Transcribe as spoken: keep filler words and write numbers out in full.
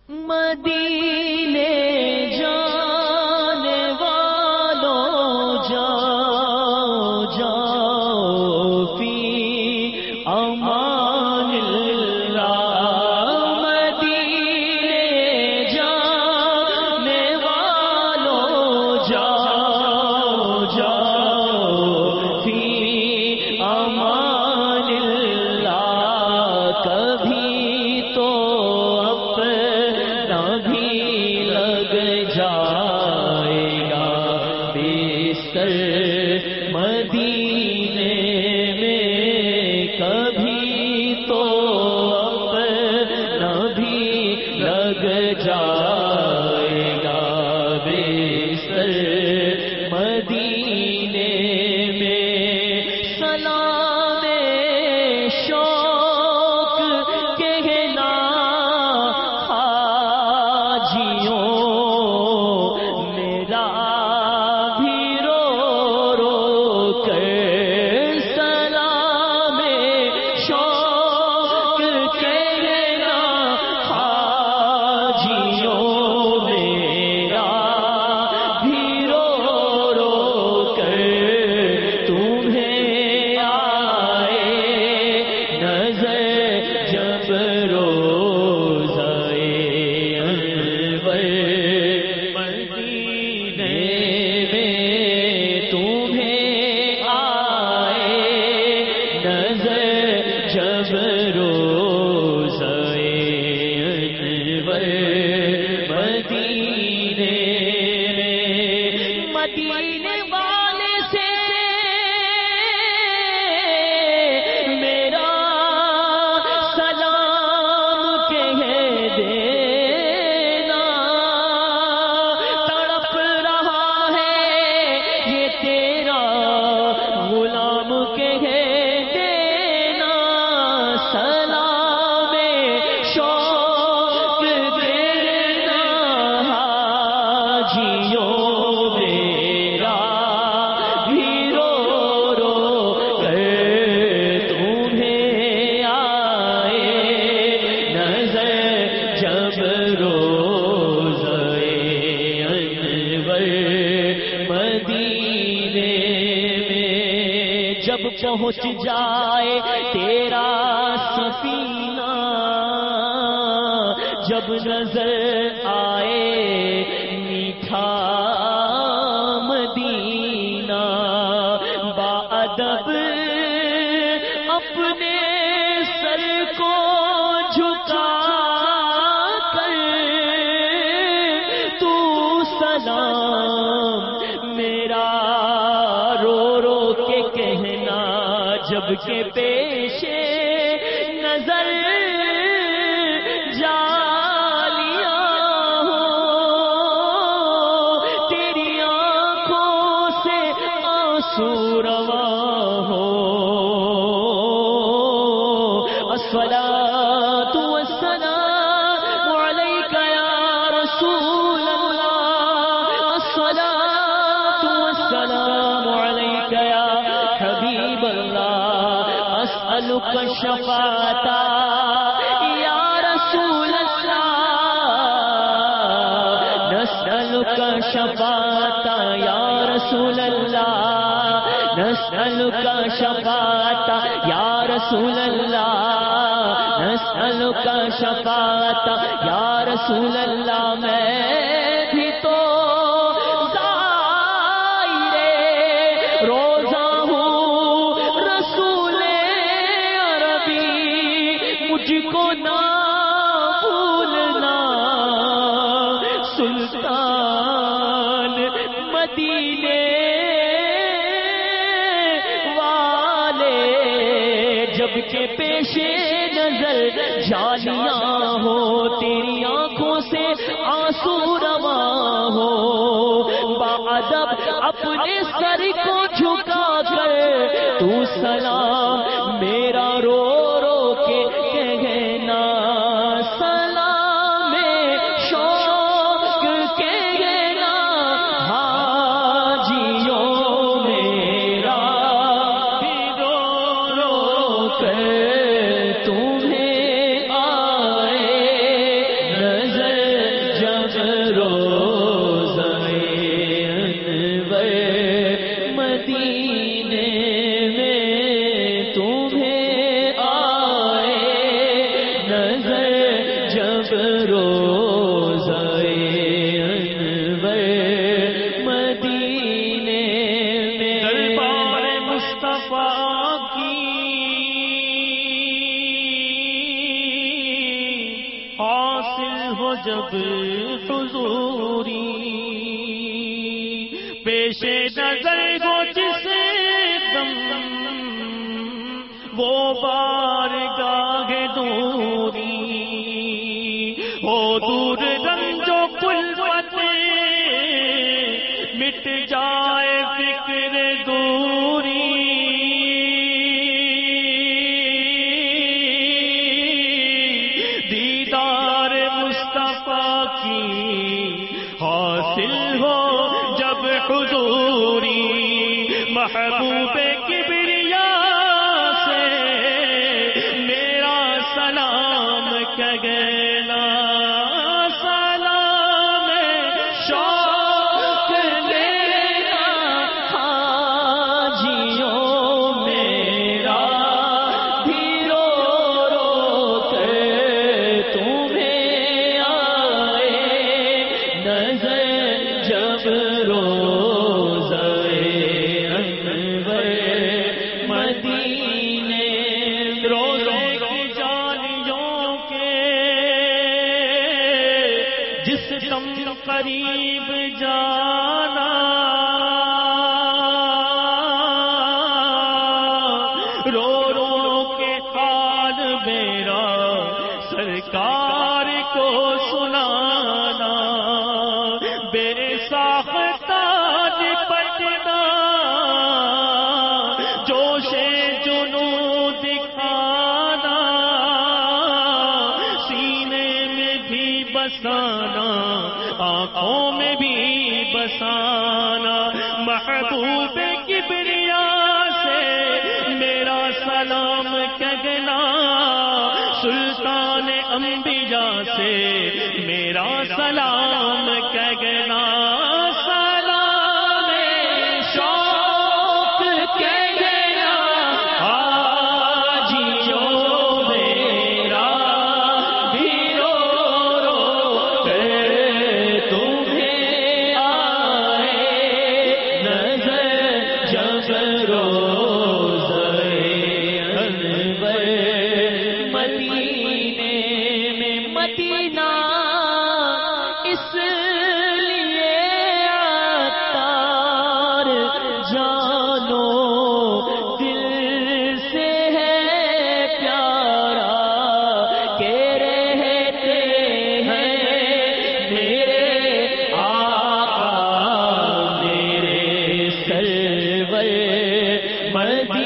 مدینے جانے والوں جاؤ جاؤ فی امان اللہ، مدینے جانے والوں جاؤ جاؤ فی امان اللہ، کبھی تو مدینے میں کبھی تو اپنا بھی لگ جائے گا بستر مدینے میں، سلام شوق کہنا حاجیوں میرا مدینے والے سے میرا سلام کہہ دینا، تڑپ رہا ہے یہ تیرا غلام کہہ دینا، سلام شوق دینا حاجیوں جب پہنچ جائے تیرا سفینہ، جب نظر آئے میٹھا مدینہ، باادب اپنے سر کو جھکا کر تو سلام میرا جب کے پیش نظر جالیاں ہو، تیری آنکھوں سے آنسو رواں ہو، الصلاۃ والسلام علیک یا رسول اللہ، الصلاۃ والسلام علیک یا حبیب اللہ، اسألک الشفاعۃ یا رسول اللہ، نسألک الشفاعۃ یا رسول اللہ، نسألک الشفاعۃ یا رسول اللہ، نسألک الشفاعۃ یا رسول اللہ، میں بھی تو مجھ کو نہ بھولنا، سلطان مدینے والے، جب کے پیش نظر جالیاں ہو، تیری آنکھوں سے آنسو رواں ہو، باادب اپنے سر کو جھکا کر تو سلام میرا رو رو کے کہنا، سلام شوق کہنا حاجیوں میرا بھی رو رو کر تمہیں آئے نظر جب روزہ انور مدینے میں دربار مصطفیٰ کی حاصل ہو جب حضوری، پیش نظر ہو جس دم وہ بارگاہ دوری، ہو دور رنج و کلفت مٹ جائے فکر دوری، دیدار مصطفیٰ کی حاصل ہو جب حضوری، محبوب کبریا سے میرا سلام کہنا، سلام شوق لینا حاجیوں میرا بھی رو رو کر تمہیں آئے نظر جب روزہ انور مدینے، روزے کی جالیوں کے جس دم قریب جانا، رو رو کے حال میرا سرکار کو سنانا، بے ساختہ پٹنا جوش جنو دکھانا، سینے میں بھی بسانا آنکھوں میں بھی بسانا، محبوب کبریا سے میرا سلام کہنا، سلطان انبیاء سے میرا سلام کہنا، سلام شوق کہنا حاجیوں میرا بھی رو رو کر تمہیں آئے نظر جب روزہ انور مدینے میں، مدینہ اس لیے عطار جانو دل سے ہے پیارا، کہ رہتے ہیں میرے آقا میرے سرور مدینے